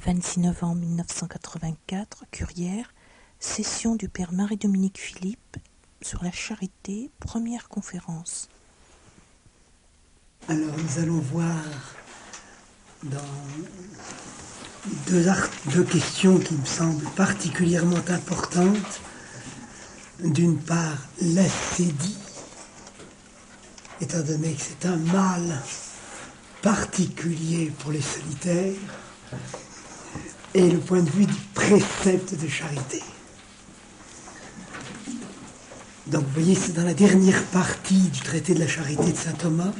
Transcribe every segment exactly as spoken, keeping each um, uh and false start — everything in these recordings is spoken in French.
vingt-six novembre mille neuf cent quatre-vingt-quatre, Curières, session du père Marie-Dominique Philippe sur la charité, première conférence. Alors nous allons voir dans deux, art- deux questions qui me semblent particulièrement importantes. D'une part, l'ascédie, étant donné que c'est un mal particulier pour les solitaires, et le point de vue du précepte de charité. Donc vous voyez, c'est dans la dernière partie du traité de la charité de saint Thomas,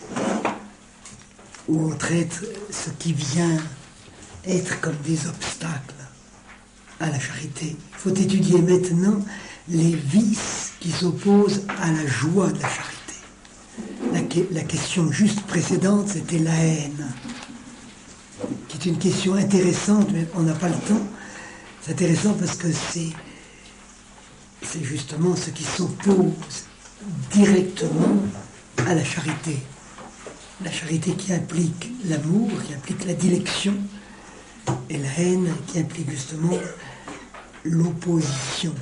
où on traite ce qui vient être comme des obstacles à la charité. Il faut étudier maintenant les vices qui s'opposent à la joie de la charité. La, que- la question juste précédente, c'était la haine, qui est une question intéressante, mais on n'a pas le temps. C'est intéressant parce que c'est, c'est justement ce qui s'oppose directement à la charité. La charité qui implique l'amour, qui implique la dilection, et la haine qui implique justement l'opposition.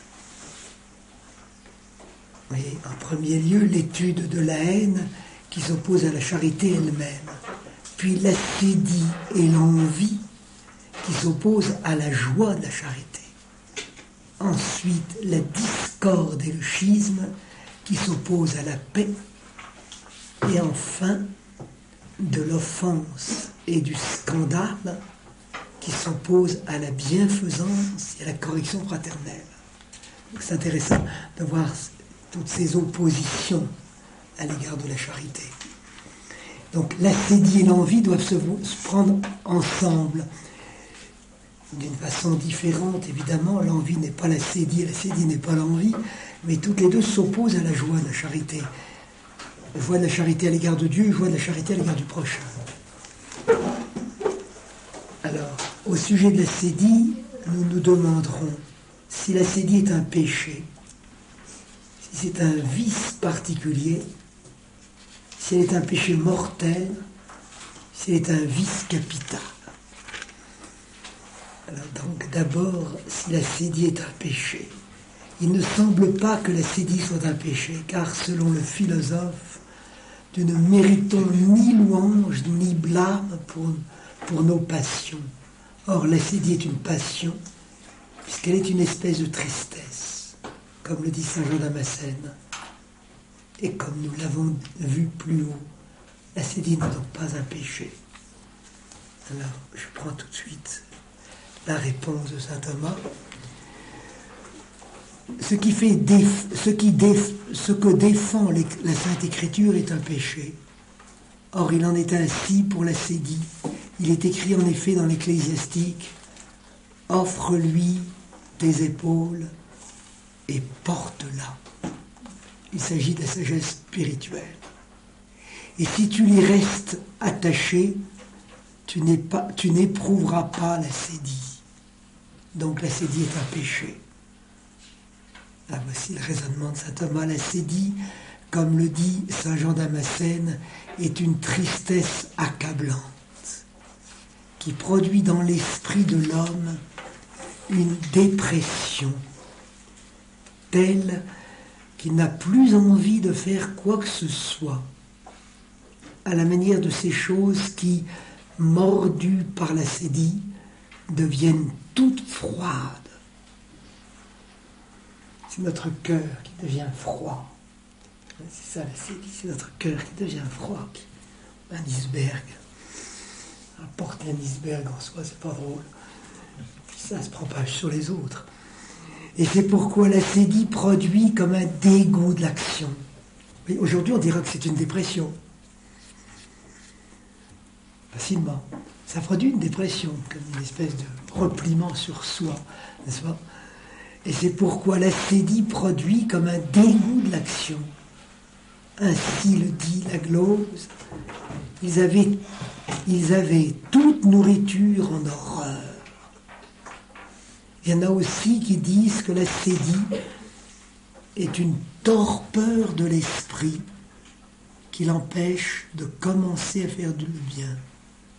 Et en premier lieu, l'étude de la haine qui s'oppose à la charité elle-même, puis l'ascédie et l'envie qui s'opposent à la joie de la charité. Ensuite, la discorde et le schisme qui s'opposent à la paix. Et enfin, de l'offense et du scandale qui s'opposent à la bienfaisance et à la correction fraternelle. Donc c'est intéressant de voir toutes ces oppositions à l'égard de la charité. Donc l'ascédie et l'envie doivent se, se prendre ensemble, d'une façon différente, évidemment. L'envie n'est pas l'ascédie, l'ascédie n'est pas l'envie, mais toutes les deux s'opposent à la joie de la charité. Joie de la charité à l'égard de Dieu, joie de la charité à l'égard du prochain. Alors, au sujet de l'ascédie, nous nous demanderons si l'ascédie est un péché, si c'est un vice particulier, si elle est un péché mortel, si elle est un vice capital. Alors donc, d'abord, si l'ascédie est un péché, il ne semble pas que l'ascédie soit un péché, car selon le philosophe, nous ne méritons ni louange ni blâme pour, pour nos passions. Or, l'ascédie est une passion, puisqu'elle est une espèce de tristesse, comme le dit saint Jean Damascène. Et comme nous l'avons vu plus haut, l'ascédie n'est donc pas un péché. Alors, je prends tout de suite la réponse de saint Thomas. Ce qui fait déf- ce, qui déf- ce que défend les- la Sainte Écriture est un péché. Or, il en est ainsi pour l'ascédie. Il est écrit en effet dans l'Ecclésiastique « Offre-lui tes épaules et porte-la ». Il s'agit de la sagesse spirituelle. Et si tu y restes attaché, tu, n'es pas, tu n'éprouveras pas l'ascédie. Donc l'ascédie est un péché. Là, voici le raisonnement de saint Thomas. L'ascédie, comme le dit saint Jean Damascène, est une tristesse accablante qui produit dans l'esprit de l'homme une dépression telle qu'il n'a plus envie de faire quoi que ce soit, à la manière de ces choses qui, mordues par l'ascédie, deviennent toutes froides. C'est notre cœur qui devient froid. C'est ça l'ascédie, c'est notre cœur qui devient froid. Un iceberg. Porter un iceberg en soi, c'est pas drôle. Ça se propage sur les autres. Et c'est pourquoi l'ascédie produit comme un dégoût de l'action. Mais aujourd'hui, on dira que c'est une dépression. Facilement. Ça produit une dépression, comme une espèce de repliement sur soi, n'est-ce pas? Et c'est pourquoi l'ascédie produit comme un dégoût de l'action. Ainsi le dit la glose. Ils avaient, ils avaient toute nourriture en horreur. Il y en a aussi qui disent que l'ascédie est une torpeur de l'esprit qui l'empêche de commencer à faire du bien.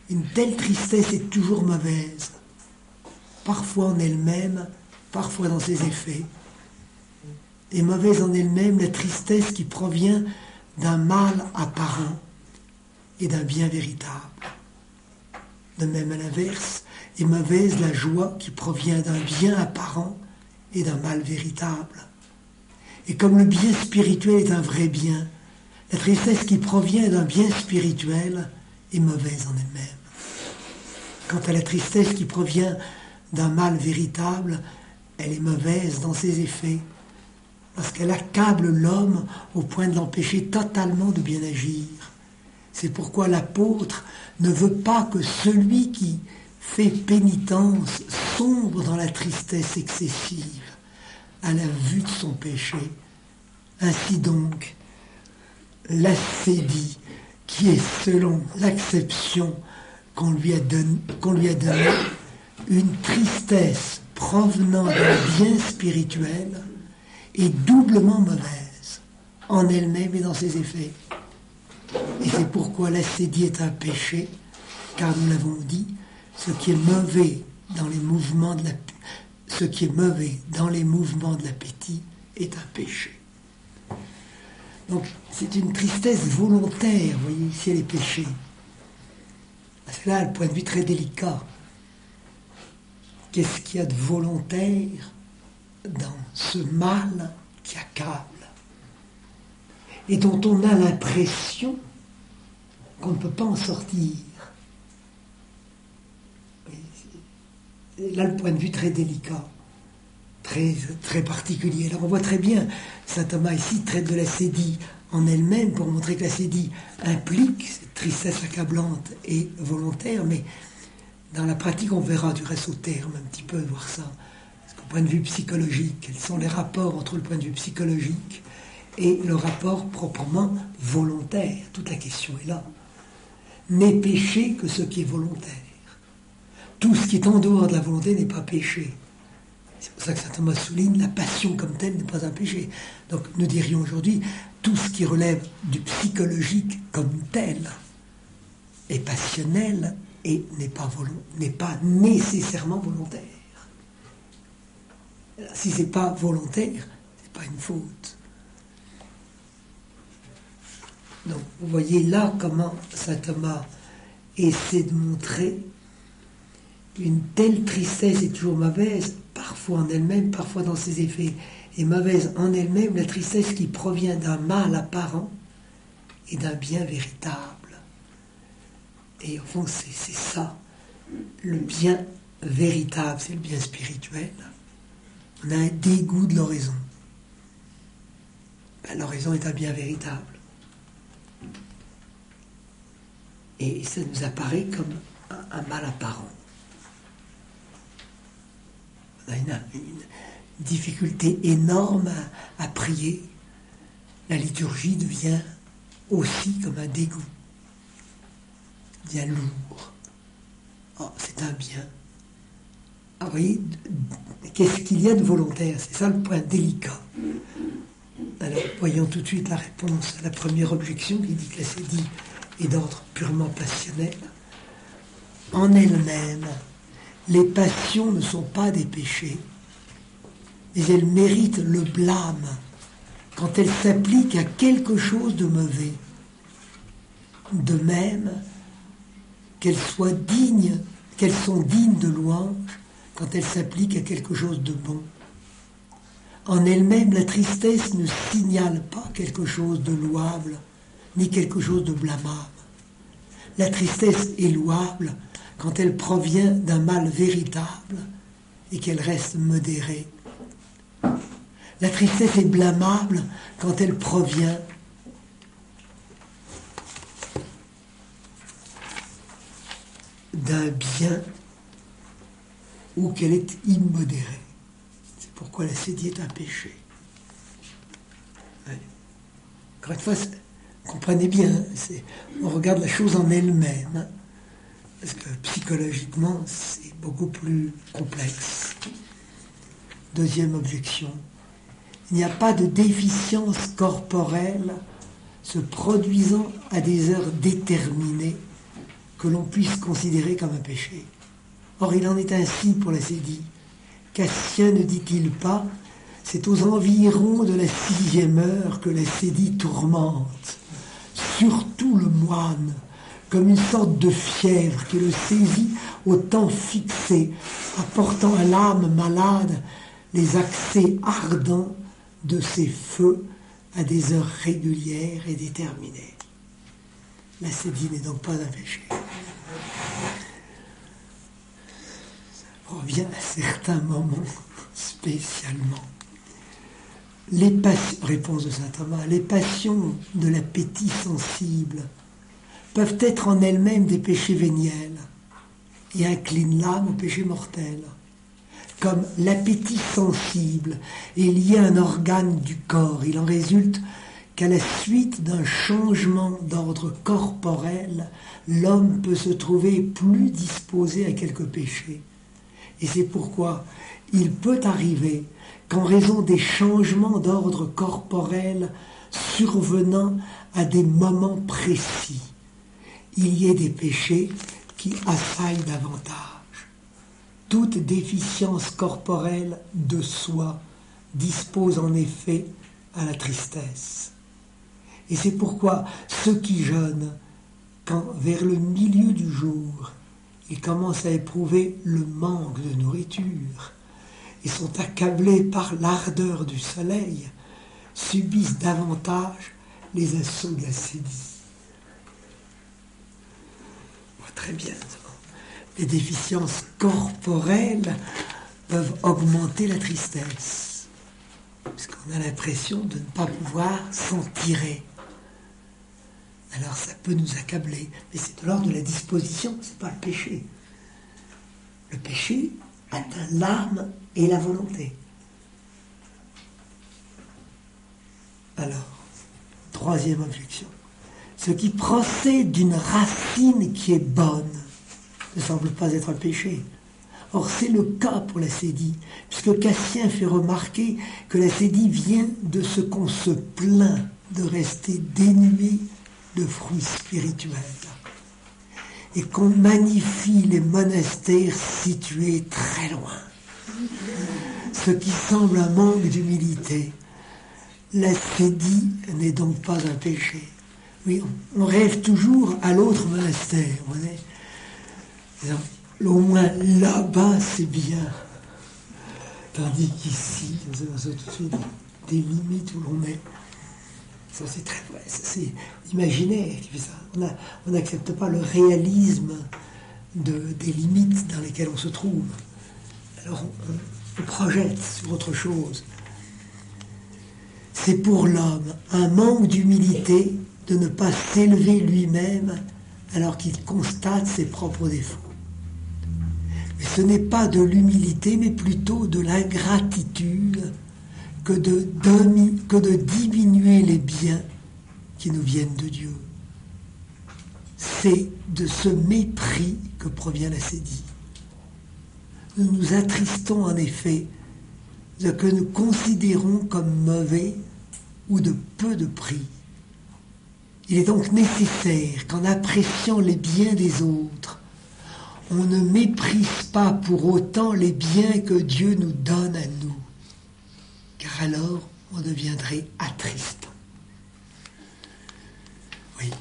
Une telle tristesse est toujours mauvaise, parfois en elle-même, parfois dans ses effets. Et mauvaise en elle-même la tristesse qui provient d'un mal apparent et d'un bien véritable. De même à l'inverse, est mauvaise la joie qui provient d'un bien apparent et d'un mal véritable. Et comme le bien spirituel est un vrai bien, la tristesse qui provient d'un bien spirituel est mauvaise en elle-même. Quant à la tristesse qui provient d'un mal véritable, elle est mauvaise dans ses effets, parce qu'elle accable l'homme au point de l'empêcher totalement de bien agir. C'est pourquoi l'apôtre ne veut pas que celui qui fait pénitence sombre dans la tristesse excessive à la vue de son péché. Ainsi donc, l'ascédie, qui est selon l'acception qu'on lui a donné, qu'on lui a donné, une tristesse provenant d'un bien spirituel, est doublement mauvaise, en elle-même et dans ses effets. Et c'est pourquoi l'ascédie est un péché, car nous l'avons dit, ce qui est mauvais dans les mouvements de la, ce qui est mauvais dans les mouvements de l'appétit est un péché. Donc c'est une tristesse volontaire, vous voyez, ici elle est péché. Parce que là, le point de vue très délicat. Qu'est-ce qu'il y a de volontaire dans ce mal qui accable et dont on a l'impression qu'on ne peut pas en sortir? Là, le point de vue très délicat, très, très particulier. Alors on voit très bien, saint Thomas ici traite de l'ascédie en elle-même pour montrer que l'ascédie implique cette tristesse accablante et volontaire, mais dans la pratique, on verra du reste au terme un petit peu de voir ça. Parce qu'au point de vue psychologique, quels sont les rapports entre le point de vue psychologique et le rapport proprement volontaire? Toute la question est là. N'est péché que ce qui est volontaire. Tout ce qui est en dehors de la volonté n'est pas péché. C'est pour ça que saint Thomas souligne, la passion comme telle n'est pas un péché. Donc nous dirions aujourd'hui, tout ce qui relève du psychologique comme tel est passionnel et n'est pas, volo- n'est pas nécessairement volontaire. Si ce n'est pas volontaire, ce n'est pas une faute. Donc vous voyez là comment saint Thomas essaie de montrer une telle tristesse est toujours mauvaise, parfois en elle-même, parfois dans ses effets. Et mauvaise en elle-même la tristesse qui provient d'un mal apparent et d'un bien véritable. Et au fond, c'est, c'est ça, le bien véritable, c'est le bien spirituel. On a un dégoût de l'oraison. Ben, l'oraison est un bien véritable. Et ça nous apparaît comme un, un mal apparent. On a une, une difficulté énorme à, à prier. La liturgie devient aussi comme un dégoût. Bien lourd. Oh, c'est un bien. Ah, vous voyez, qu'est-ce qu'il y a de volontaire? C'est ça le point délicat. Alors, voyons tout de suite la réponse à la première objection qui dit que l'ascédie est d'ordre purement passionnel. En elle-même, les passions ne sont pas des péchés, mais elles méritent le blâme quand elles s'appliquent à quelque chose de mauvais. De même qu'elles soient dignes, qu'elles sont dignes de louange quand elles s'appliquent à quelque chose de bon. En elle-même, la tristesse ne signale pas quelque chose de louable, ni quelque chose de blâmable. La tristesse est louable quand elle provient d'un mal véritable et qu'elle reste modérée. La tristesse est blâmable quand elle provient d'un bien ou qu'elle est immodérée. C'est pourquoi l'ascédie est un péché. Ouais. Encore une fois, comprenez bien, c'est, on regarde la chose en elle-même, hein, parce que psychologiquement, c'est beaucoup plus complexe. Deuxième objection, il n'y a pas de déficience corporelle se produisant à des heures déterminées que l'on puisse considérer comme un péché. Or, il en est ainsi pour la sédie. Cassien ne dit-il pas, c'est aux environs de la sixième heure que la sédie tourmente, surtout le moine, comme une sorte de fièvre qui le saisit au temps fixé, apportant à l'âme malade les accès ardents de ses feux à des heures régulières et déterminées. La sédie n'est donc pas un péché. Ça revient à certains moments spécialement. Les passions, réponse de saint Thomas, les passions de l'appétit sensible peuvent être en elles-mêmes des péchés véniels et inclinent l'âme au péché mortel. Comme l'appétit sensible est lié à un organe du corps, il en résulte qu'à la suite d'un changement d'ordre corporel, l'homme peut se trouver plus disposé à quelques péchés. Et c'est pourquoi il peut arriver qu'en raison des changements d'ordre corporel survenant à des moments précis, il y ait des péchés qui assaillent davantage. Toute déficience corporelle de soi dispose en effet à la tristesse. Et c'est pourquoi ceux qui jeûnent, quand vers le milieu du jour, ils commencent à éprouver le manque de nourriture et sont accablés par l'ardeur du soleil, subissent davantage les assauts de la sédie. On voit très bien ça. Les déficiences corporelles peuvent augmenter la tristesse, puisqu'on a l'impression de ne pas pouvoir s'en tirer. Alors ça peut nous accabler, mais c'est de l'ordre de la disposition, c'est pas le péché. Le péché atteint l'âme et la volonté. Alors, troisième objection. Ce qui procède d'une racine qui est bonne ne semble pas être un péché. Or, c'est le cas pour la sédie, puisque Cassien fait remarquer que la sédie vient de ce qu'on se plaint de rester dénué de fruits spirituels, et qu'on magnifie les monastères situés très loin, ce qui semble un manque d'humilité. La sédie n'est donc pas un péché. Oui, on rêve toujours à l'autre monastère, vous voyez. Au moins là-bas c'est bien, tandis qu'ici on a tout de suite des limites où l'on met. Ça c'est très vrai, ça, c'est imaginaire qui fait ça. On n'accepte pas le réalisme de, des limites dans lesquelles on se trouve. Alors on, on, on projette sur autre chose. C'est pour l'homme un manque d'humilité de ne pas s'élever lui-même alors qu'il constate ses propres défauts. Mais ce n'est pas de l'humilité, mais plutôt de l'ingratitude que de, demi, que de diminuer les biens qui nous viennent de Dieu. C'est de ce mépris que provient la sédie. Nous nous attristons en effet de ce que nous considérons comme mauvais ou de peu de prix. Il est donc nécessaire qu'en appréciant les biens des autres, on ne méprise pas pour autant les biens que Dieu nous donne à nous, car alors on deviendrait attristant. Oui.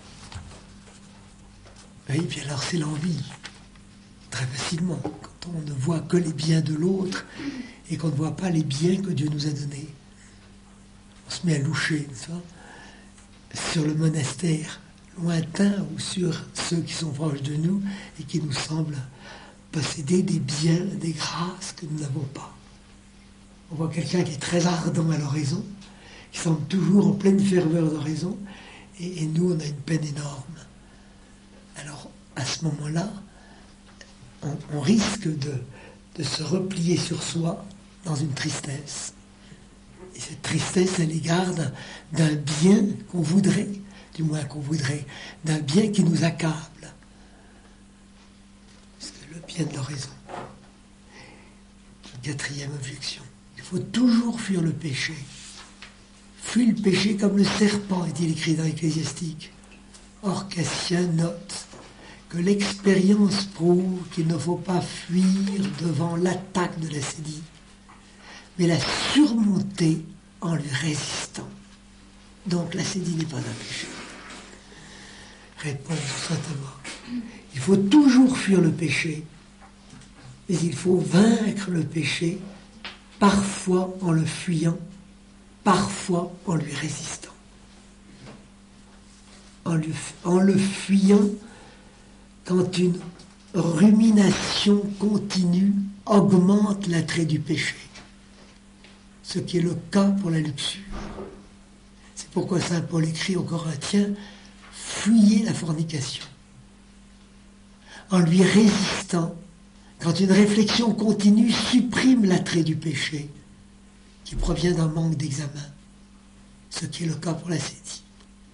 Oui, puis alors c'est l'envie, très facilement, quand on ne voit que les biens de l'autre et qu'on ne voit pas les biens que Dieu nous a donnés. On se met à loucher, n'est-ce pas, sur le monastère lointain ou sur ceux qui sont proches de nous et qui nous semblent posséder des biens, des grâces que nous n'avons pas. On voit quelqu'un qui est très ardent à l'oraison, qui semble toujours en pleine ferveur d'oraison, et, et nous on a une peine énorme. Alors à ce moment-là, on, on risque de, de se replier sur soi dans une tristesse. Et cette tristesse à l'égard d'un, d'un bien qu'on voudrait, du moins qu'on voudrait, d'un bien qui nous accable. C'est le bien de l'oraison. Quatrième objection. Il faut toujours fuir le péché. Fuis le péché comme le serpent, est-il écrit dans l'Ecclésiastique. Or, Cassien note que l'expérience prouve qu'il ne faut pas fuir devant l'attaque de la sédie, mais la surmonter en lui résistant. Donc la sédie n'est pas un péché. Réponse Saint Thomas. Il faut toujours fuir le péché, mais il faut vaincre le péché, parfois en le fuyant, parfois en lui résistant. En, lui, en le fuyant, quand une rumination continue augmente l'attrait du péché, ce qui est le cas pour la luxure. C'est pourquoi saint Paul écrit aux Corinthiens, fuyez la fornication. En lui résistant, quand une réflexion continue supprime l'attrait du péché, qui provient d'un manque d'examen, ce qui est le cas pour la sédie.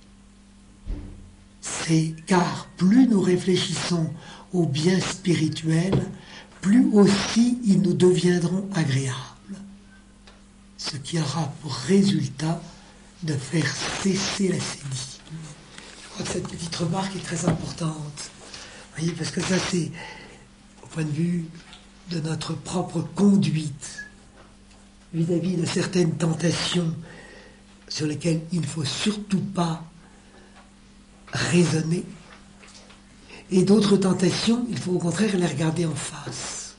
C'est car plus nous réfléchissons au bien spirituel, plus aussi ils nous deviendront agréables, ce qui aura pour résultat de faire cesser la sédie. Je crois que cette petite remarque est très importante. Vous voyez, parce que ça, c'est au point de vue de notre propre conduite vis-à-vis de certaines tentations sur lesquelles il ne faut surtout pas raisonner, et d'autres tentations, il faut au contraire les regarder en face.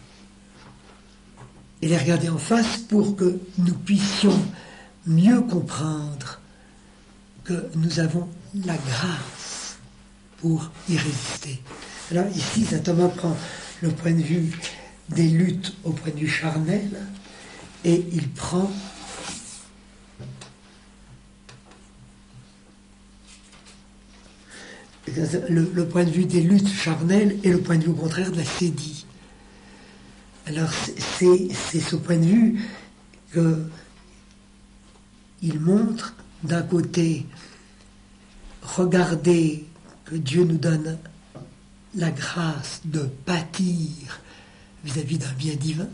Et les regarder en face pour que nous puissions mieux comprendre que nous avons la grâce pour y résister. Alors ici, saint Thomas prend le point de vue des luttes au point de vue charnel, et il prend le, le point de vue des luttes charnelles et le point de vue au contraire de la sédie. Alors c'est, c'est ce point de vue que il montre, d'un côté, regardez que Dieu nous donne la grâce de pâtir vis-à-vis d'un bien divin.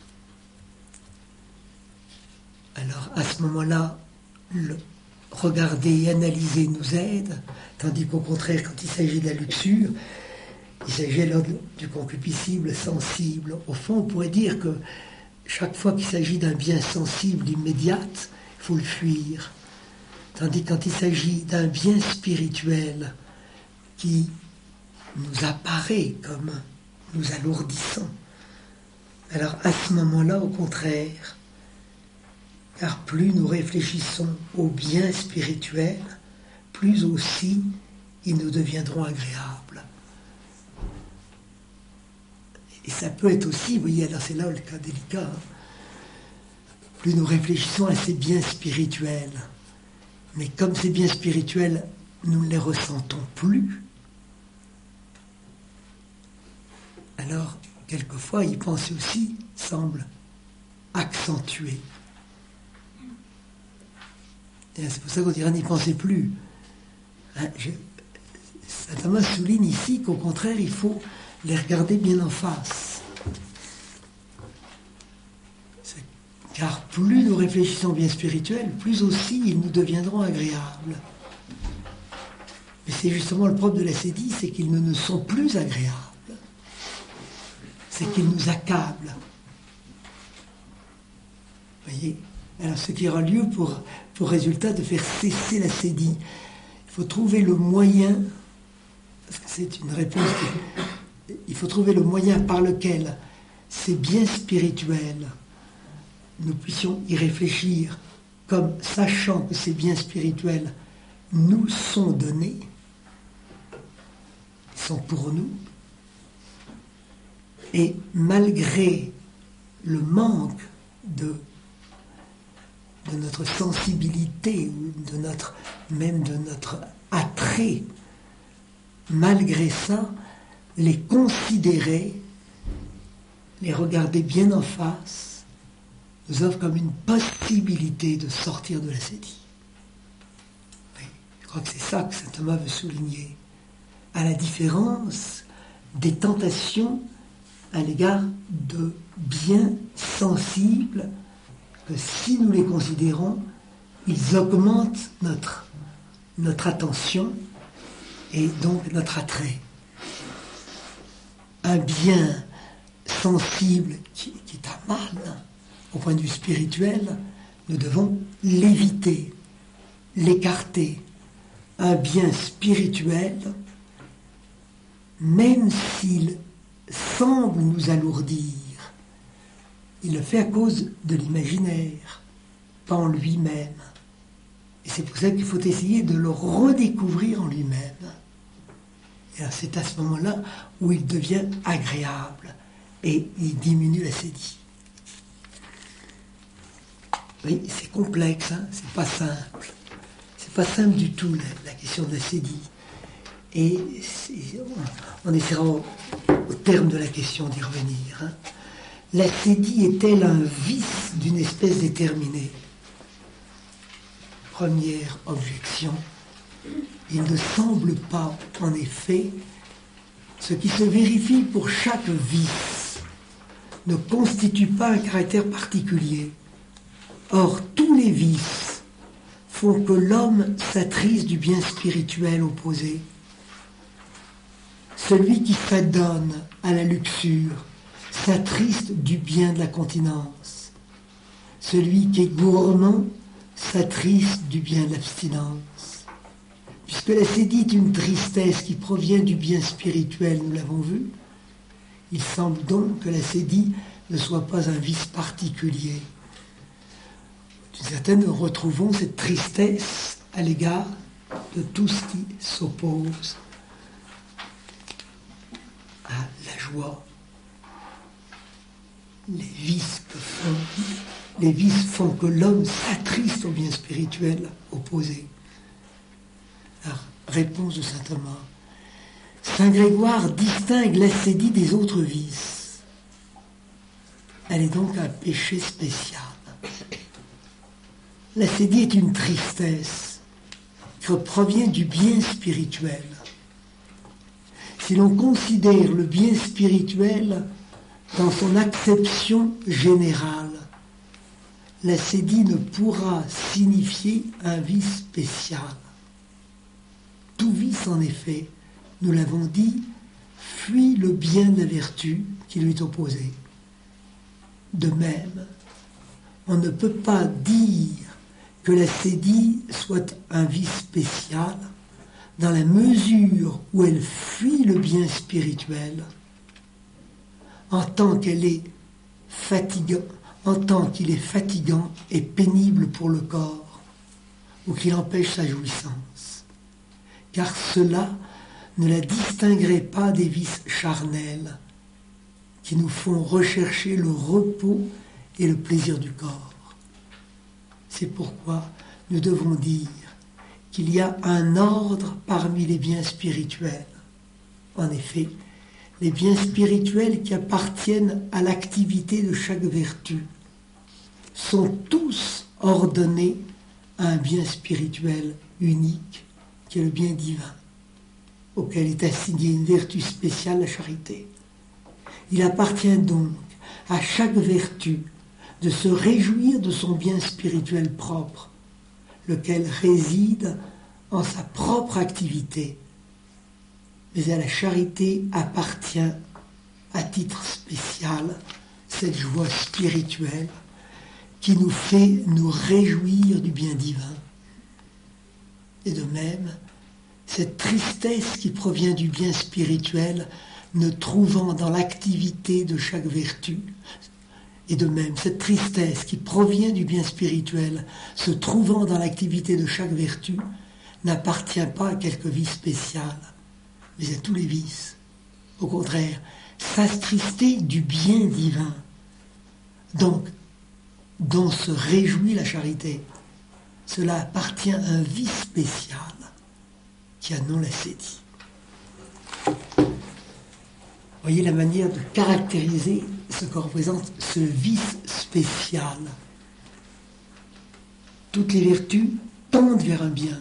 Alors à ce moment-là, le regarder et analyser nous aide, tandis qu'au contraire, quand il s'agit de la luxure, il s'agit alors du concupiscible sensible. Au fond, on pourrait dire que chaque fois qu'il s'agit d'un bien sensible immédiat, il faut le fuir. Tandis que quand il s'agit d'un bien spirituel qui nous apparaît comme nous alourdissant, alors à ce moment-là, au contraire, car plus nous réfléchissons au bien spirituel, plus aussi ils nous deviendront agréables. Et ça peut être aussi, vous voyez, alors c'est là le cas délicat, hein. Plus nous réfléchissons à ces biens spirituels, mais comme ces biens spirituels, nous ne les ressentons plus, alors quelquefois y penser aussi semble accentuer. Et c'est pour ça qu'on dirait n'y pensez plus. Hein, je, saint Thomas souligne ici qu'au contraire, il faut les regarder bien en face. C'est, car plus nous réfléchissons au bien spirituel, plus aussi ils nous deviendront agréables. Mais c'est justement le propre de la sédie, c'est qu'ils ne nous sont plus agréables. C'est qu'ils nous accablent. Vous voyez ? Alors, ce qui aura lieu pour, pour résultat de faire cesser la sédie. Il faut trouver le moyen, parce que c'est une réponse, qui, il faut trouver le moyen par lequel ces biens spirituels, nous puissions y réfléchir, comme sachant que ces biens spirituels nous sont donnés, ils sont pour nous, et malgré le manque de de notre sensibilité, de notre, même de notre attrait, malgré ça, les considérer, les regarder bien en face, nous offre comme une possibilité de sortir de la sédie. Oui, je crois que c'est ça que saint Thomas veut souligner, à la différence des tentations à l'égard de biens sensibles, que si nous les considérons, ils augmentent notre, notre attention et donc notre attrait. un bien sensible qui, qui est un mal, au point de vue spirituel, nous devons l'éviter, l'écarter. Un bien spirituel, même s'il semble nous alourdir, il le fait à cause de l'imaginaire, pas en lui-même. Et c'est pour ça qu'il faut essayer de le redécouvrir en lui-même. Et c'est à ce moment-là où il devient agréable et il diminue l'acédie. Oui, c'est complexe, hein, c'est pas simple. C'est pas simple du tout la, la question de l'acédie. Et on, on essaiera au, au terme de la question d'y revenir. Hein. L'acédie est-elle un vice d'une espèce déterminée? Première objection, il ne semble pas, en effet, ce qui se vérifie pour chaque vice ne constitue pas un caractère particulier. Or, tous les vices font que l'homme s'attriste du bien spirituel opposé. Celui qui s'adonne à la luxure s'attriste du bien de la continence. Celui qui est gourmand s'attriste du bien de l'abstinence. Puisque l'acédie est une tristesse qui provient du bien spirituel, nous l'avons vu, il semble donc que l'acédie ne soit pas un vice particulier. D'une certaine, nous retrouvons cette tristesse à l'égard de tout ce qui s'oppose à la joie. Les vices que font, les vices font que l'homme s'attriste au bien spirituel opposé. Alors, réponse de saint Thomas. Saint Grégoire distingue l'acédie des autres vices. Elle est donc un péché spécial. L'acédie est une tristesse qui provient du bien spirituel. Si l'on considère le bien spirituel dans son acception générale, l'acédie ne pourra signifier un vice spécial. Tout vice, en effet, nous l'avons dit, fuit le bien de la vertu qui lui est opposé. De même, on ne peut pas dire que l'acédie soit un vice spécial dans la mesure où elle fuit le bien spirituel en tant qu'elle est fatigante, en tant qu'il est fatigant et pénible pour le corps, ou qu'il empêche sa jouissance. Car cela ne la distinguerait pas des vices charnels qui nous font rechercher le repos et le plaisir du corps. C'est pourquoi nous devons dire qu'il y a un ordre parmi les biens spirituels. En effet, les biens spirituels qui appartiennent à l'activité de chaque vertu sont tous ordonnés à un bien spirituel unique, qui est le bien divin, auquel est assignée une vertu spéciale, la charité. Il appartient donc à chaque vertu de se réjouir de son bien spirituel propre, lequel réside en sa propre activité. Mais à la charité appartient, à titre spécial, cette joie spirituelle qui nous fait nous réjouir du bien divin. Et de même, cette tristesse qui provient du bien spirituel, ne trouvant dans l'activité de chaque vertu, et de même, cette tristesse qui provient du bien spirituel, se trouvant dans l'activité de chaque vertu, n'appartient pas à quelque vice spécial, mais à tous les vices. Au contraire, s'attrister du bien divin, donc dont se réjouit la charité, cela appartient à un vice spécial qui a non l'acédie. Voyez la manière de caractériser ce que représente ce vice spécial. Toutes les vertus tendent vers un bien.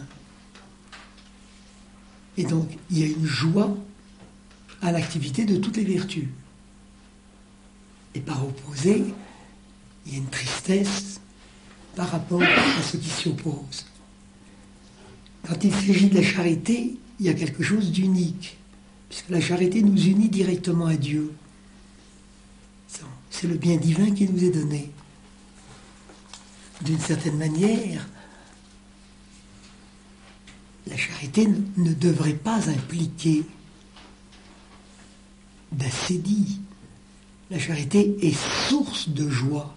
Et donc, il y a une joie à l'activité de toutes les vertus. Et par opposé, il y a une tristesse par rapport à ce qui s'y oppose. Quand il s'agit de la charité, il y a quelque chose d'unique. puisque la charité nous unit directement à Dieu. C'est le bien divin qui nous est donné. D'une certaine manière, la charité ne devrait pas impliquer d'acédie. La charité est source de joie.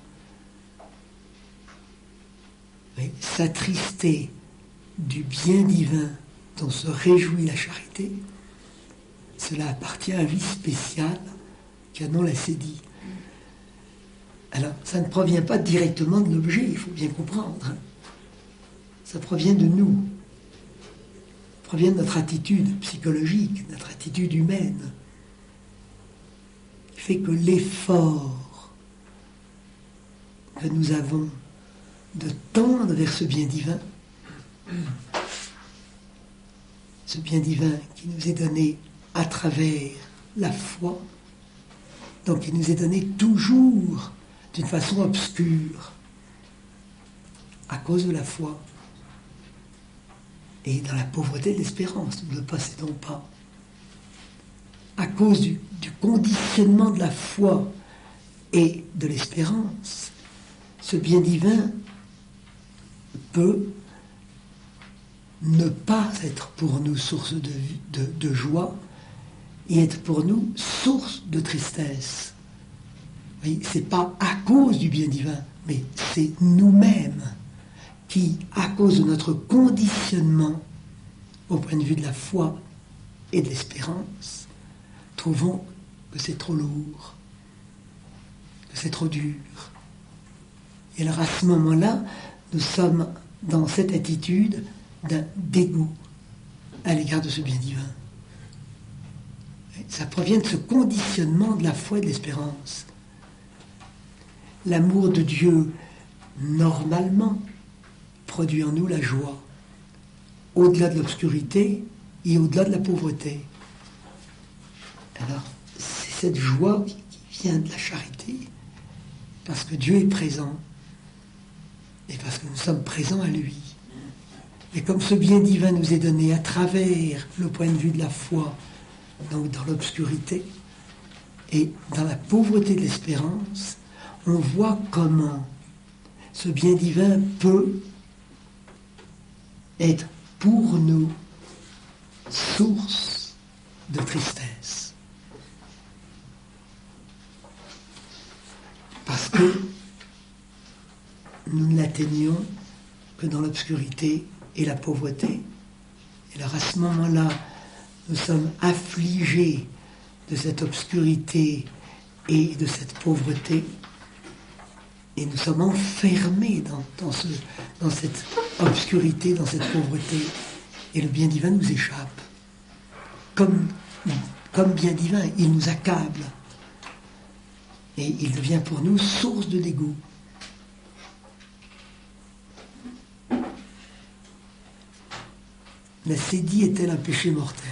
Mais s'attrister du bien divin dont se réjouit la charité, cela appartient à un vice spécial qu'a non l'acédie. Alors, ça ne provient pas directement de l'objet, il faut bien comprendre. Ça provient de nous. Ça provient de notre attitude psychologique, notre attitude humaine. Il fait que l'effort que nous avons de tendre vers ce bien divin, ce bien divin qui nous est donné à travers la foi, donc il nous est donné toujours d'une façon obscure, à cause de la foi, et dans la pauvreté de l'espérance, nous ne le possédons pas. À cause du, du conditionnement de la foi et de l'espérance, ce bien divin peut ne pas être pour nous source de, de, de joie et être pour nous source de tristesse. Ce n'est pas à cause du bien divin, mais c'est nous-mêmes qui, à cause de notre conditionnement au point de vue de la foi et de l'espérance, trouvons que c'est trop lourd, que c'est trop dur. Et alors à ce moment-là, nous sommes dans cette attitude d'un dégoût à l'égard de ce bien divin. Ça provient de ce conditionnement de la foi et de l'espérance. L'amour de Dieu, normalement, produit en nous la joie, au-delà de l'obscurité et au-delà de la pauvreté. Alors, c'est cette joie qui vient de la charité, parce que Dieu est présent, et parce que nous sommes présents à lui. Et comme ce bien divin nous est donné à travers le point de vue de la foi, donc dans l'obscurité, et dans la pauvreté de l'espérance, on voit comment ce bien divin peut être pour nous source de tristesse. Parce que nous ne l'atteignons que dans l'obscurité et la pauvreté. Et alors à ce moment-là, nous sommes affligés de cette obscurité et de cette pauvreté. Et nous sommes enfermés dans, dans, ce, dans cette obscurité, dans cette pauvreté. Et le bien divin nous échappe. Comme, comme bien divin, il nous accable. Et il devient pour nous source de dégoût. L'acédie est-elle un péché mortel?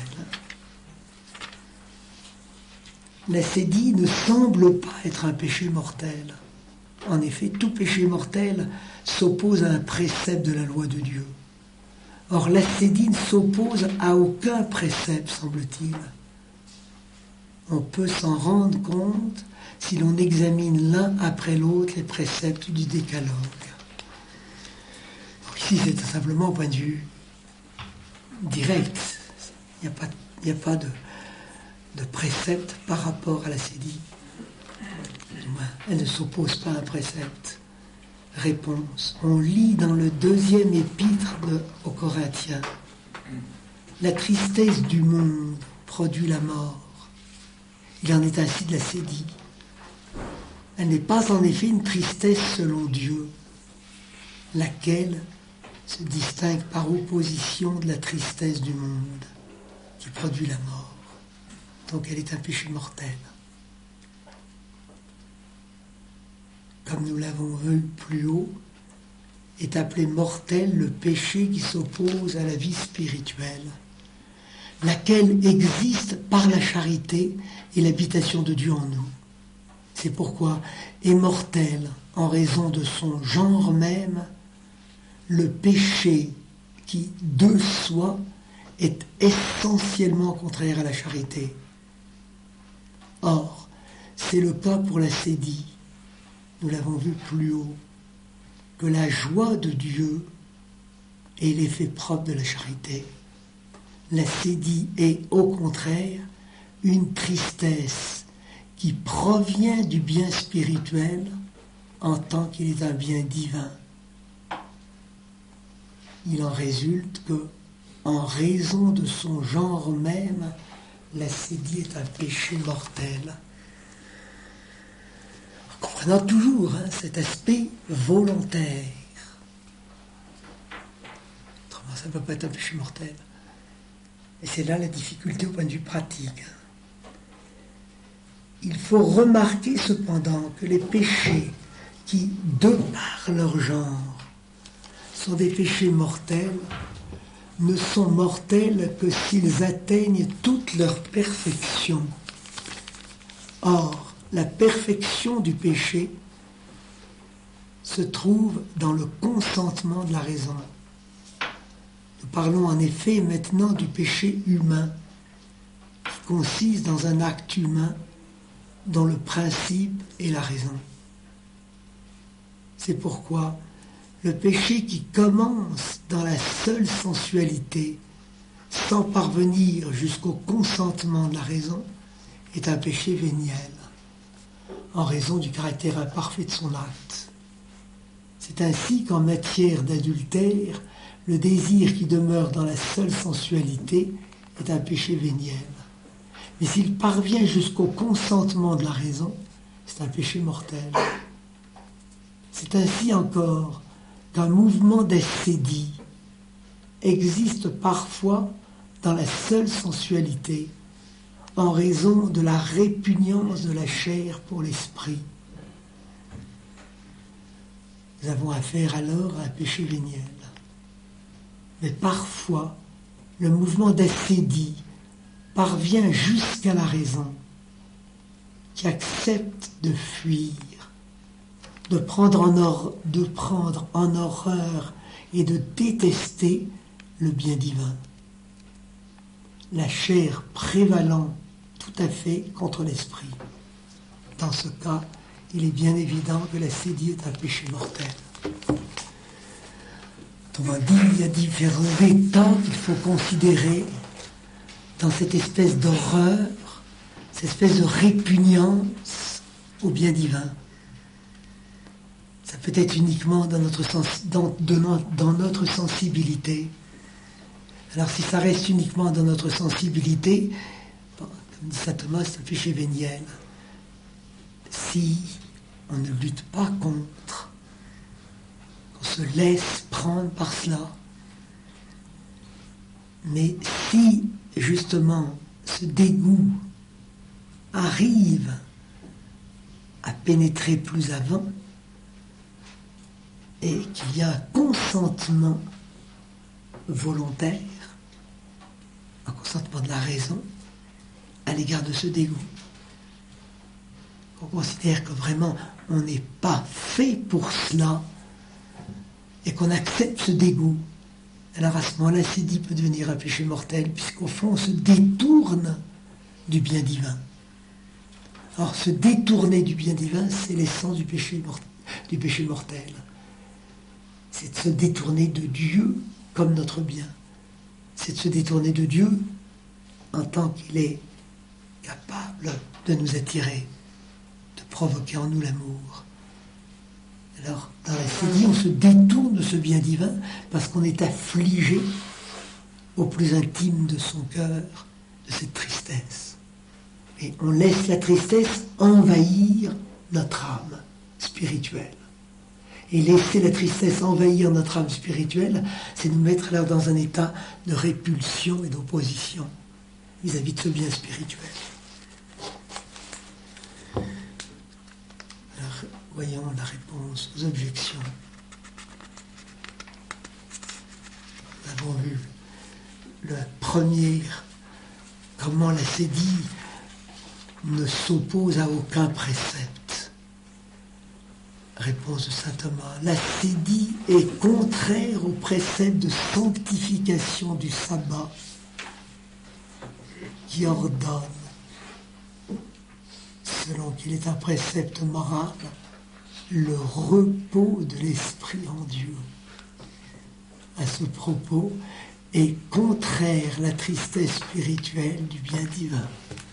L'acédie ne semble pas être un péché mortel. En effet, tout péché mortel s'oppose à un précepte de la loi de Dieu. Or, l'acédie ne s'oppose à aucun précepte, semble-t-il. On peut s'en rendre compte si l'on examine l'un après l'autre les préceptes du décalogue. Donc ici, c'est tout simplement au point de vue direct. Il n'y a pas, il n'y a pas de, de précepte par rapport à l'acédie. Elle ne s'oppose pas à un précepte. Réponse. On lit dans le deuxième épître de, aux Corinthiens: la tristesse du monde produit la mort. Il en est ainsi de l'acédie. Elle n'est pas en effet une tristesse selon Dieu, laquelle se distingue par opposition de la tristesse du monde, qui produit la mort. Donc elle est un péché mortel. Comme nous l'avons vu plus haut, est appelé mortel le péché qui s'oppose à la vie spirituelle, laquelle existe par la charité et l'habitation de Dieu en nous. C'est pourquoi est mortel, en raison de son genre même, le péché qui, de soi, est essentiellement contraire à la charité. Or, c'est le cas pour la sédie, nous l'avons vu plus haut, que la joie de Dieu est l'effet propre de la charité. La sédie est, au contraire, une tristesse qui provient du bien spirituel en tant qu'il est un bien divin. Il en résulte que, en raison de son genre même, la sédie est un péché mortel. En comprenant toujours hein, cet aspect volontaire. Autrement, ça ne peut pas être un péché mortel. Et c'est là la difficulté au point de vue pratique. Il faut remarquer cependant que les péchés qui, de par leur genre, sont des péchés mortels, ne sont mortels que s'ils atteignent toute leur perfection. Or, la perfection du péché se trouve dans le consentement de la raison. Nous parlons en effet maintenant du péché humain, qui consiste dans un acte humain dont le principe est la raison. C'est pourquoi le péché qui commence dans la seule sensualité, sans parvenir jusqu'au consentement de la raison, est un péché véniel, en raison du caractère imparfait de son acte. C'est ainsi qu'en matière d'adultère, le désir qui demeure dans la seule sensualité est un péché véniel. Mais s'il parvient jusqu'au consentement de la raison, c'est un péché mortel. C'est ainsi encore qu'un mouvement d'ascédie existe parfois dans la seule sensualité, en raison de la répugnance de la chair pour l'esprit. Nous avons affaire alors à un péché véniel. Mais parfois, le mouvement d'ascédie parvient jusqu'à la raison, qui accepte de fuir, de prendre en, or, de prendre en horreur et de détester le bien divin. La chair prévalant tout à fait contre l'esprit. Dans ce cas, il est bien évident que l'ascédie est un péché mortel. Autrement dit, il y a différents états qu'il faut considérer dans cette espèce d'horreur, cette espèce de répugnance au bien divin. Ça peut être uniquement dans notre, sens, dans, dans notre sensibilité. Alors si ça reste uniquement dans notre sensibilité, bon, comme dit saint Thomas, c'est un péché véniel. Si on ne lutte pas contre, qu'on se laisse prendre par cela, mais si justement ce dégoût arrive à pénétrer plus avant et qu'il y a un consentement volontaire, un consentement de la raison à l'égard de ce dégoût, on considère que vraiment on n'est pas fait pour cela et qu'on accepte ce dégoût, alors à ce moment-là, l'ascédie peut devenir un péché mortel, puisqu'au fond, on se détourne du bien divin. Or, se détourner du bien divin, c'est l'essence du péché, mort- du péché mortel. C'est de se détourner de Dieu comme notre bien. C'est de se détourner de Dieu en tant qu'il est capable de nous attirer, de provoquer en nous l'amour. Alors, dans l'ascédie, on se détourne de ce bien divin parce qu'on est affligé au plus intime de son cœur de cette tristesse. Et on laisse la tristesse envahir notre âme spirituelle. Et laisser la tristesse envahir notre âme spirituelle, c'est nous mettre alors dans un état de répulsion et d'opposition vis-à-vis de ce bien spirituel. Alors, voyons la réponse aux objections. Nous avons vu la première, comment l'ascédie ne s'oppose à aucun précepte. Réponse de saint Thomas. L'ascédie est contraire au précepte de sanctification du sabbat qui ordonne, selon qu'il est un précepte moral, le repos de l'esprit en Dieu. À ce propos, est contraire la tristesse spirituelle du bien divin.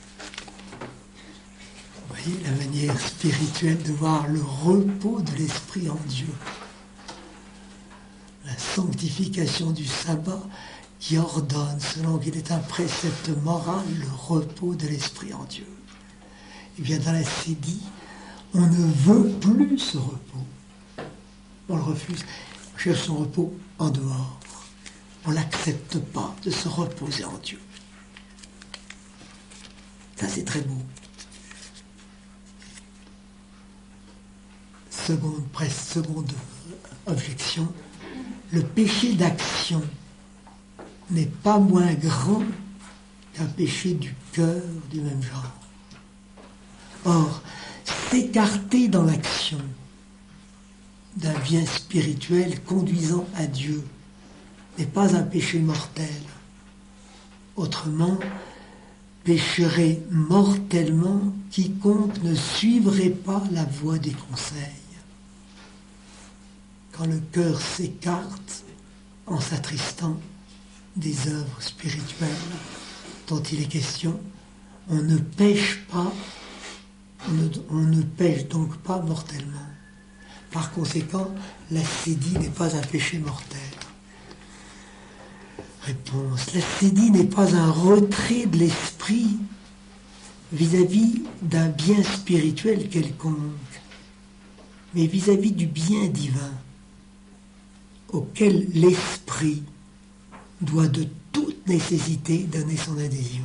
Vous voyez la manière spirituelle de voir le repos de l'esprit en Dieu. La sanctification du sabbat qui ordonne, selon qu'il est un précepte moral, le repos de l'esprit en Dieu. Et bien dans la Cédie, on ne veut plus ce repos. On le refuse. On cherche son repos en dehors. On n'accepte pas de se reposer en Dieu. Ça, c'est très beau. Seconde, presque seconde objection, le péché d'action n'est pas moins grand qu'un péché du cœur du même genre. Or, s'écarter dans l'action d'un bien spirituel conduisant à Dieu n'est pas un péché mortel. Autrement, pécherait mortellement quiconque ne suivrait pas la voie des conseils. Quand le cœur s'écarte en s'attristant des œuvres spirituelles dont il est question, on ne pêche pas, on ne, on ne pêche donc pas mortellement. Par conséquent, l'ascédie n'est pas un péché mortel. Réponse. L'ascédie n'est pas un retrait de l'esprit vis-à-vis d'un bien spirituel quelconque, mais vis-à-vis du bien divin auquel l'esprit doit de toute nécessité donner son adhésion.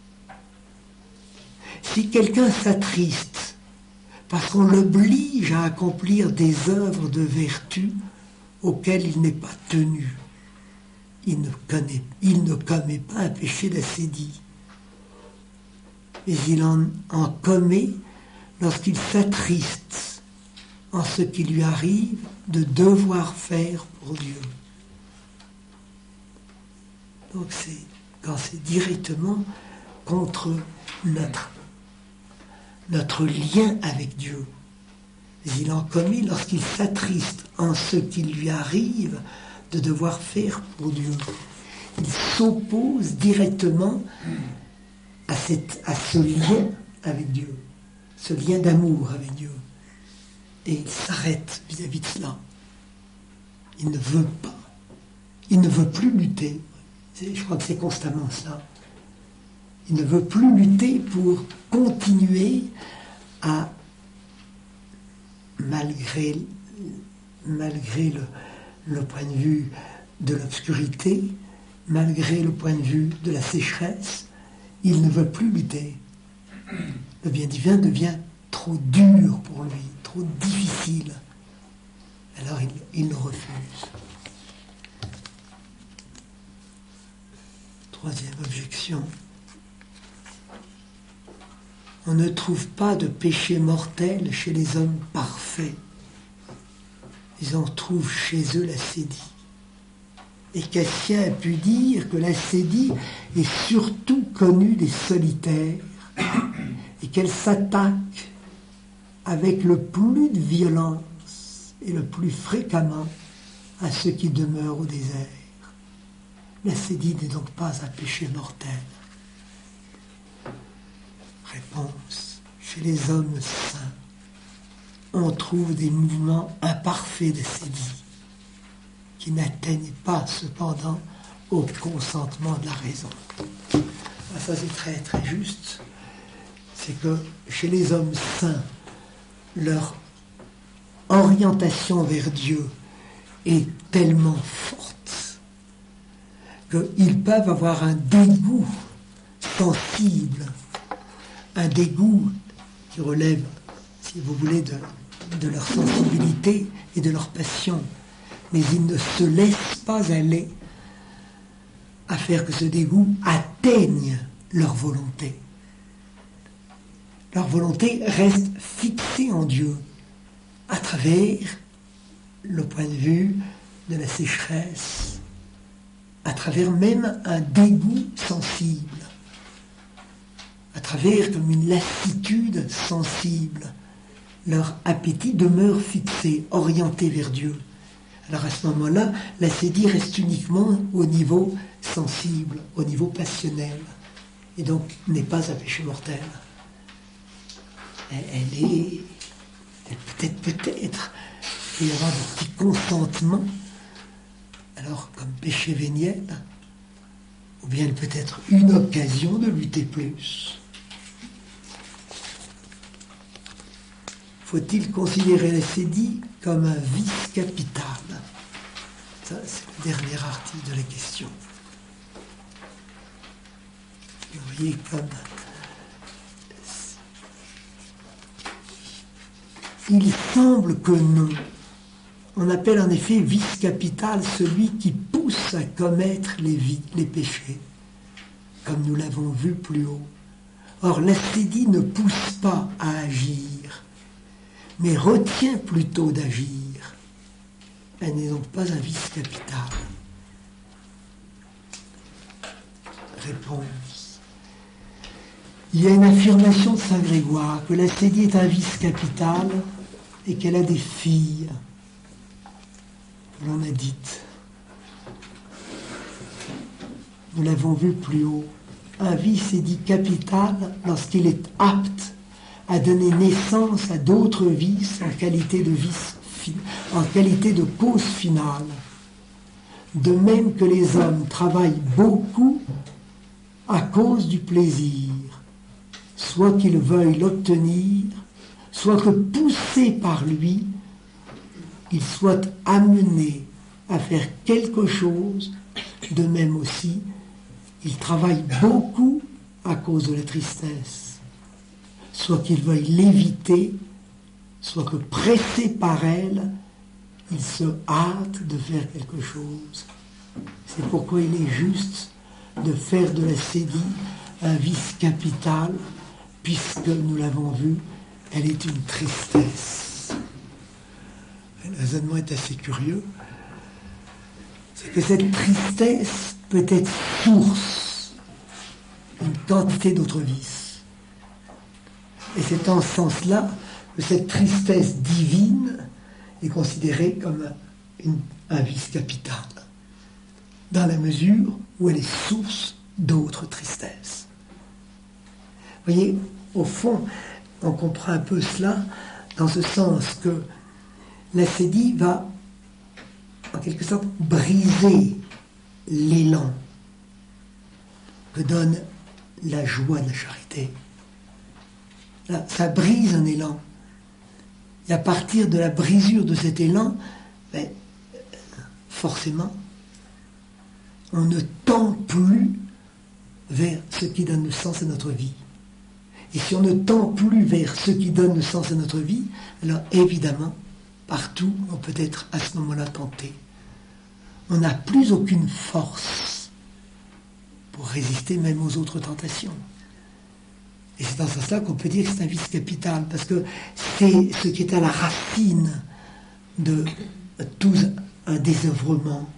Si quelqu'un s'attriste parce qu'on l'oblige à accomplir des œuvres de vertu auxquelles il n'est pas tenu, il ne, connaît, il ne commet pas un péché d'ascédie, mais il en, en commet lorsqu'il s'attriste en ce qui lui arrive de devoir faire pour Dieu. Donc c'est quand c'est directement contre notre, notre lien avec Dieu. Mais il en commet lorsqu'il s'attriste en ce qui lui arrive de devoir faire pour Dieu. Il s'oppose directement à, cette, à ce lien avec Dieu, ce lien d'amour avec Dieu. Et il s'arrête vis-à-vis de cela. Il ne veut pas. Il ne veut plus lutter. Je crois que c'est constamment ça. Il ne veut plus lutter pour continuer à, malgré, malgré le, le point de vue de l'obscurité, malgré le point de vue de la sécheresse, il ne veut plus lutter. Le bien divin devient trop dur pour lui, trop difficile. Alors il, il le refuse. Troisième objection. On ne trouve pas de péché mortel chez les hommes parfaits. Ils en trouvent chez eux l'ascédie. Et Cassien a pu dire que l'ascédie est surtout connue des solitaires et qu'elle s'attaque avec le plus de violence et le plus fréquemment à ceux qui demeurent au désert. L'ascédie n'est donc pas un péché mortel. Réponse. Chez les hommes saints, on trouve des mouvements imparfaits d'ascédie qui n'atteignent pas cependant au consentement de la raison. Ça c'est très très juste. C'est que chez les hommes saints, leur orientation vers Dieu est tellement forte qu'ils peuvent avoir un dégoût sensible, un dégoût qui relève, si vous voulez, de, de leur sensibilité et de leur passion. Mais ils ne se laissent pas aller à faire que ce dégoût atteigne leur volonté. Leur volonté reste fixée en Dieu à travers le point de vue de la sécheresse, à travers même un dégoût sensible. travers comme une lassitude sensible. Leur appétit demeure fixé, orienté vers Dieu. Alors à ce moment-là, l'acédie reste uniquement au niveau sensible, au niveau passionnel, et donc n'est pas un péché mortel. Elle, elle est, elle peut-être, peut-être, il y aura des petits consentements, alors comme péché véniel, ou bien peut-être une occasion de lutter plus. Faut-il considérer l'acédie comme un vice capital? Ça, c'est le dernier article de la question. Vous voyez comme... Il semble que non. On appelle en effet vice capital celui qui pousse à commettre les, vi- les péchés, comme nous l'avons vu plus haut. Or, l'acédie ne pousse pas à agir, mais retient plutôt d'agir. Elle n'est donc pas un vice capital. Réponse. Il y a une affirmation de Saint Grégoire que l'acédie est un vice capital et qu'elle a des filles. L'on a dites. Nous l'avons vu plus haut. Un vice est dit capital lorsqu'il est apte à donner naissance à d'autres vices en qualité de vice, en qualité de cause finale. De même que les hommes travaillent beaucoup à cause du plaisir, soit qu'ils veuillent l'obtenir, soit que poussés par lui, ils soient amenés à faire quelque chose. De même aussi, ils travaillent beaucoup à cause de la tristesse, soit qu'ils veuillent l'éviter, soit que pressés par elle, ils se hâtent de faire quelque chose. C'est pourquoi il est juste de faire de l'acédie un vice capital, puisque, nous l'avons vu, elle est une tristesse. Le raisonnement est assez curieux. C'est que cette tristesse peut être source d'une quantité d'autres vices. Et c'est en ce sens-là que cette tristesse divine est considérée comme une, un vice capital, dans la mesure où elle est source d'autres tristesses. Vous voyez, au fond, on comprend un peu cela dans ce sens que l'acédie va, en quelque sorte, briser l'élan que donne la joie de la charité. Là, ça brise un élan. Et à partir de la brisure de cet élan, ben, forcément, on ne tend plus vers ce qui donne le sens à notre vie. Et si on ne tend plus vers ce qui donne le sens à notre vie, alors évidemment, partout, on peut être à ce moment-là tenté. On n'a plus aucune force pour résister même aux autres tentations. Et c'est dans ce sens-là qu'on peut dire que c'est un vice capital, parce que c'est ce qui est à la racine de tout un désœuvrement,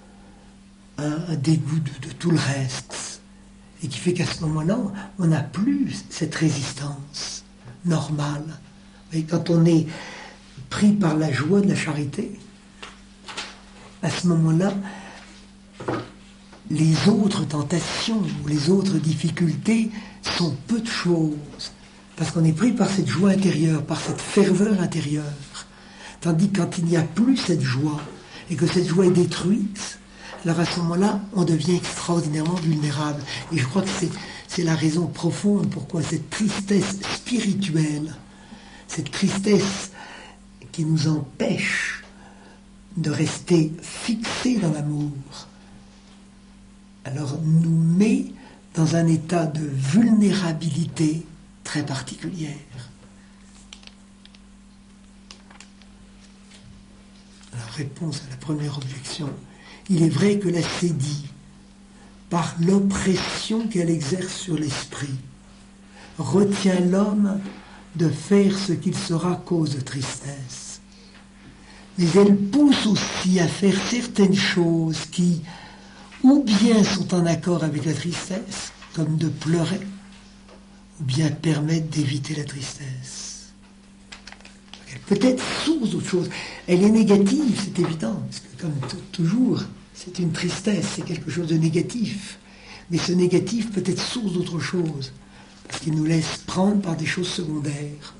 un, un dégoût de, de tout le reste, et qui fait qu'à ce moment-là, on n'a plus cette résistance normale. Et quand on est pris par la joie de la charité, à ce moment-là, les autres tentations ou les autres difficultés sont peu de choses, parce qu'on est pris par cette joie intérieure, par cette ferveur intérieure. Tandis que quand il n'y a plus cette joie, et que cette joie est détruite, alors à ce moment-là, on devient extraordinairement vulnérable. Et je crois que c'est, c'est la raison profonde pourquoi cette tristesse spirituelle, cette tristesse qui nous empêche de rester fixés dans l'amour, alors nous met dans un état de vulnérabilité très particulière. Alors, réponse à la première objection. Il est vrai que l'acédie, par l'oppression qu'elle exerce sur l'esprit, retient l'homme de faire ce qu'il sera cause de tristesse. Mais elle pousse aussi à faire certaines choses qui, ou bien sont en accord avec la tristesse, comme de pleurer, ou bien permettre d'éviter la tristesse. Elle peut être source d'autre chose. Elle est négative, c'est évident, parce que comme t- toujours, c'est une tristesse, c'est quelque chose de négatif. Mais ce négatif peut être source d'autre chose, parce qu'il nous laisse prendre par des choses secondaires.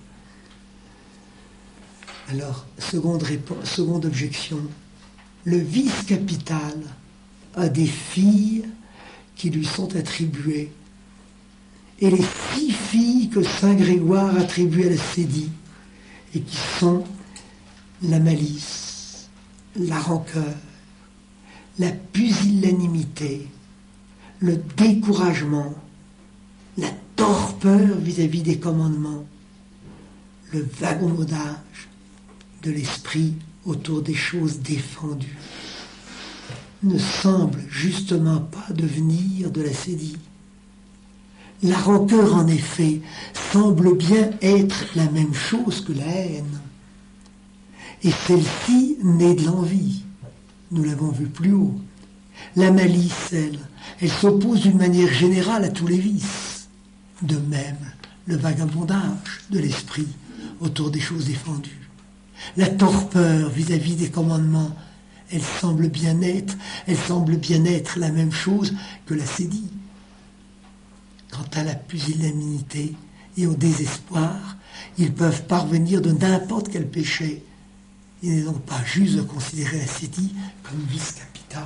Alors, seconde, répo- seconde objection, le vice capital a des filles qui lui sont attribuées. Et les six filles que saint Grégoire attribue à la Cédie, et qui sont la malice, la rancœur, la pusillanimité, le découragement, la torpeur vis-à-vis des commandements, le vagabondage de l'esprit autour des choses défendues, ne semble justement pas devenir de la Cédie. La rancœur, en effet, semble bien être la même chose que la haine. Et celle-ci naît de l'envie. Nous l'avons vu plus haut. La malice, elle, elle s'oppose d'une manière générale à tous les vices. De même, le vagabondage de l'esprit autour des choses défendues. La torpeur vis-à-vis des commandements, elle semble bien être, elle semble bien être la même chose que la Cédie. Quant à la pusillanimité et au désespoir, ils peuvent parvenir de n'importe quel péché. Il n'est donc pas juste de considérer la Cédie comme vice capital.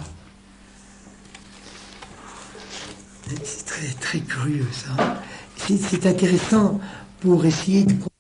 C'est très, très curieux, ça. C'est, c'est intéressant pour essayer de